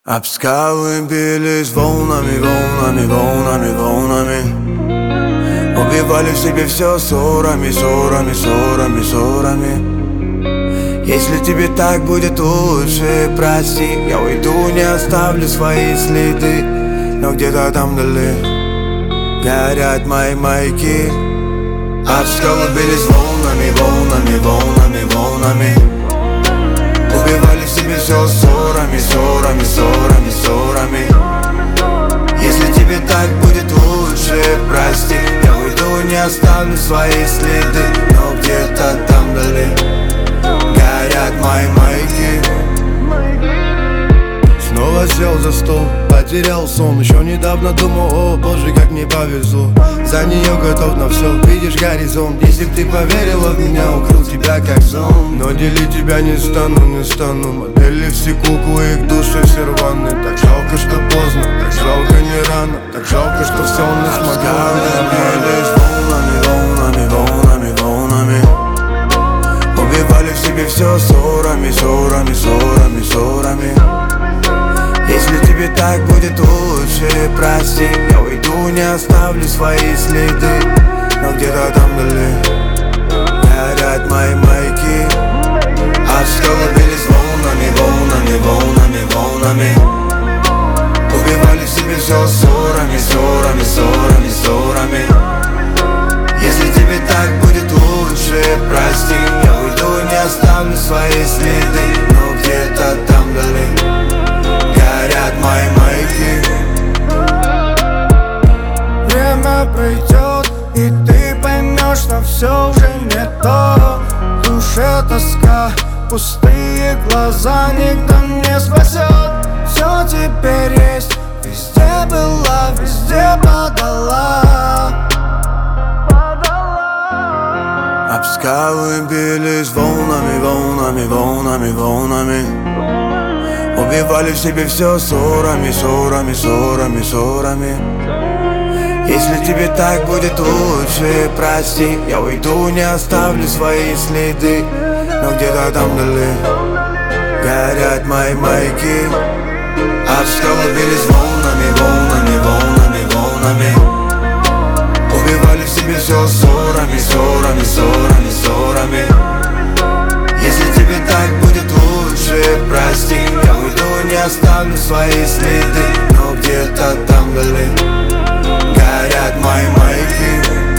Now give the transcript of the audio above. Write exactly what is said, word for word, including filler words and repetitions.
Об скалы бились волнами, волнами, волнами, волнами. Убивали в себе все ссорами, ссорами, ссорами, ссорами. Если тебе так будет лучше, прости, я уйду, не оставлю свои следы. Но где-то там вдали горят мои маяки. Об скалы бились волнами, волнами, волнами, волнами. Убивали в себе все ссорами, ссорами, ссорами, ссорами. Если тебе так будет лучше, прости, я уйду, не оставлю свои следы. Но где-то там вдали горят мои маяки. Снова сел за стол, потерял сон. Еще недавно думал, о боже, как мне повезло. За нее готов на все, видишь горизонт. Если б ты поверила в меня, укрыл тебя как сон. Но делить тебя не стану, не стану. Модели все куклы, их души все рваны. Так жалко, что поздно, так жалко не рано. Так жалко, что все не смогла. Волнами, волнами, волнами, волнами. Убивали в себе все ссорами, ссорами, ссорами, ссорами. Если тебе так будет лучше, прости, я уйду, не оставлю свои следы. Но где-то там вдали горят мои маяки. Об скалы бились волнами, волнами, волнами, волнами. Убивали в себе все ссорами, ссорами, ссорами, ссорами. Если тебе так будет лучше, прости, я уйду, не оставлю свои следы. Но где-то там вдали горят мои маяки. Время пройдет, и ты поймешь, что все уже не то. В душе тоска, пустые глаза никто не спасет. Все теперь есть, везде была, везде подала. Об скалы бились волнами, волнами, волнами, волнами. Убивали в себе все ссорами, ссорами, ссорами, ссорами. Если тебе так будет лучше, прости, я уйду, не оставлю свои следы. Но где-то там вдали горят мои маяки. Об скалы бились волнами, волнами, волнами, волнами. Убивали в себе все ссорами, ссорами, ссорами, ссорами. Если тебе так будет лучше, прости, я уйду, не оставлю свои следы. Но где-то там вдали горят мои маяки.